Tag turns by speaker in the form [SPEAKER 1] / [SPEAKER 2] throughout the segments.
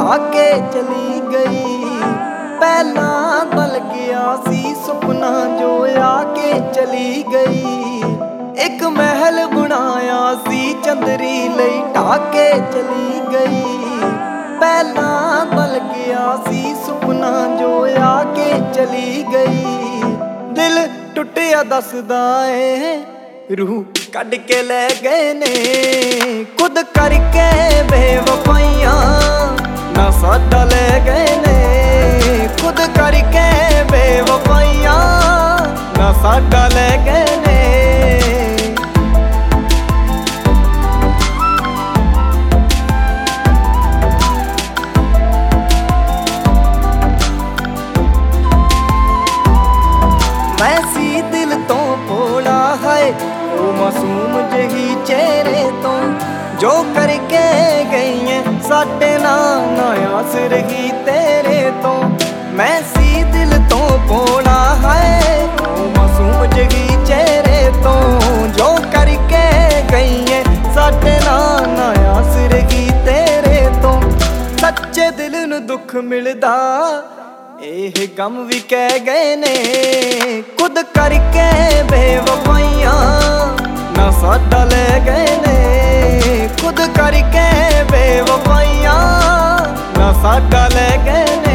[SPEAKER 1] ਢਾ ਕੇ ਚਲੀ ਗਈ। ਪਹਿਲਾਂ ਤਾਂ ਲੱਗਿਆ ਸੀ ਸੁਪਨਾ ਜੋ ਆ ਕੇ ਚਲੀ ਗਈ। ਇੱਕ ਮਹਿਲ ਬਣਾਇਆ ਸੀ ਚੰਦਰੀ ਲਈ ਢਾ ਕੇ ਚਲੀ ਗਈ। ਪਹਿਲਾਂ ਤਾਂ ਲੱਗਿਆ ਸੀ ਸੁਪਨਾ ਜੋ ਆ ਕੇ ਚਲੀ ਗਈ। ਦਿਲ ਟੁੱਟਿਆ ਦੱਸਦਾ ਏ ਰੂਹ ਕੱਢ ਕੇ ਲੈ ਗਏ ਨੇ। ਖੁਦ ਕਰਕੇ ਬੇਵਫਾਈਆਂ ਨਾ ਸਾਡਾ ਲੈ ਗਏ ਨੇ। ਖੁਦ ਕਰਕੇ ਬੇਵਫਾਈਆਂ ਨਾ ਸਾਡਾ ਲੈ ਗਏ ਨੇ। ਮੈਂ ਸੀ ਦਿਲ ਤੋਂ ਭੋਲਾ ਹੈ ਉਹ ਮਾਸੂਮ ਜਿਹੀ ਚਿਹਰੇ ਤੋਂ ਜੋ ਕਰਕੇ ਗਈ ਏ ਸਾਡੇ ਨਾਲ ਨਾ ਆਸ ਰਹੀ ਤੇਰੇ ਤੋਂ। ਮੈਂ ਸੀ ਦਿਲ ਤੋਂ ਭੋਲਾ ਹੈ ਉਹ ਮਾਸੂਮ ਜਿਹੀ ਚਿਹਰੇ ਤੋਂ ਜੋ ਕਰਕੇ ਗਈ ਏ ਸਾਡੇ ਨਾਲ ਨਾ ਆਸ ਰਹੀ ਤੇਰੇ ਤੋਂ। ਸੱਚੇ ਦਿਲ ਨੂੰ ਦੁੱਖ ਮਿਲਦਾ ਇਹ ਗਮ ਵੀ ਕਹਿ ਗਏ ਨੇ। ਖੁਦ ਕਰਕੇ ਬੇਵਫਾਈਆਂ ਨਾ ਸਾਡਾ ਲੈ ਗਏ ਨੇ। ਖੁਦ ਕਰਕੇ ਬੇਵਫਾਈਆਂ ਨਾ ਸਾਡਾ ਲੈ ਗਏ ਨੇ।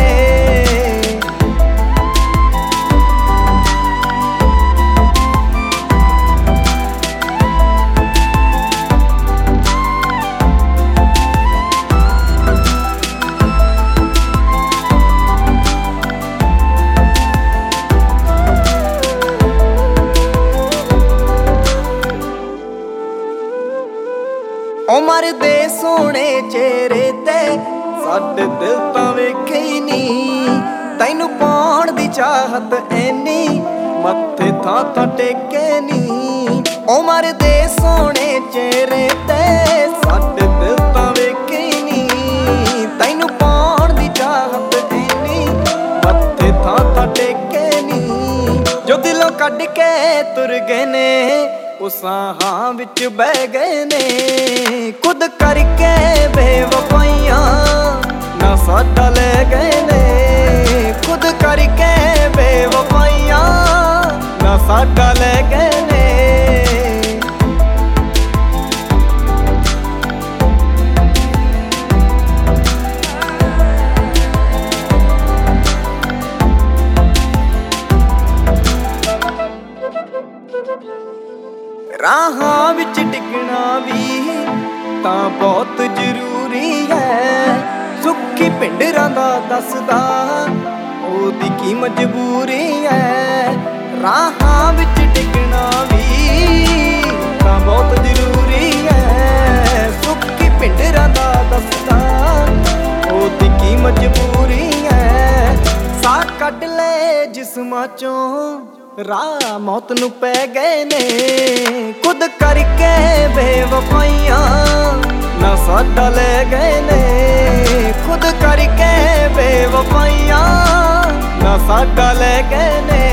[SPEAKER 1] ਉਹ ਮਰਦੇ ਸੋਹਣੇ ਚਿਹਰੇ ਤੇ ਸਾਡੇ ਦਿਲ ਤਾਂ ਵੇਖੇ ਹੀ ਨੀ। ਤੈਨੂੰ ਪਾਉਣ ਦੀ ਚਾਹਤ ਐਨੀ ਮੱਥੇ ਥਾਂ ਟੇਕੇ ਨੀ। ਉਹ ਮਰਦੇ ਸੋਹਣੇ ਚਿਹਰੇ ਤੇ ਸਾਡੇ ਦਿਲ ਤਾਂ ਵੇਖੇ ਹੀ ਨੀ। ਤੈਨੂੰ ਪਾਉਣ ਦੀ ਚਾਹਤ ਐਨੀ ਮੱਥੇ ਥਾਂ ਟੇਕੇ ਨੀ। ਜੋ ਦਿਲੋਂ ਕੱਢ ਕੇ ਤੁਰ ਗਏ ਨੇ ਉਹ ਸਾਹਾਂ ਵਿੱਚ ਬਹਿ ਗਏ ਨੇ। ਖੁਦ ਕਰਕੇ ਬੇਵਫਾਈਆਂ ਨਾ ਸਾਡਾ ਲੈ ਗਏ ਨੇ। ਖੁਦ ਕਰਕੇ ਬੇਵਫਾਈਆਂ ਨਾ ਸਾਡਾ ਲੈ ਗਏ ਨੇ। ਰਾਹਾਂ ਵਿੱਚ ਡਿੱਗਣਾ ਵੀ ਤਾਂ ਬਹੁਤ ਜ਼ਰੂਰੀ ਹੈ। ਸੁੱਖੀ ਪਿੰਡਰਾਂ ਦਾ ਦੱਸਦਾ ਉਹਦੀ ਕੀ ਮਜਬੂਰੀ ਹੈ। ਰਾਹਾਂ ਵਿੱਚ ਡਿੱਗਣਾ ਵੀ ਤਾਂ ਬਹੁਤ ਜ਼ਰੂਰੀ ਹੈ। ਸੁੱਖੀ ਪਿੰਡਰਾਂ ਦਾ ਦੱਸਦਾ ਉਹਦੀ ਕੀ ਮਜਬੂਰੀ ਹੈ। ਸਾਹ ਕੱਢ ਲੈ ਜਿਸਮਾਂ ਚੋਂ ਰਾਹ ਮੌਤ ਨੂੰ ਪੈ ਗਏ ਨੇ। ਖੁਦ ਕਰਕੇ ਬੇਵਫਾਈਆਂ ਨਾ ਸਾਡਾ ਲੈ ਗਏ ਨੇ। ਖੁਦ ਕਰਕੇ ਬੇਵਫਾਈਆਂ ਨਾ ਸਾਡਾ ਲੈ ਗਏ ਨੇ।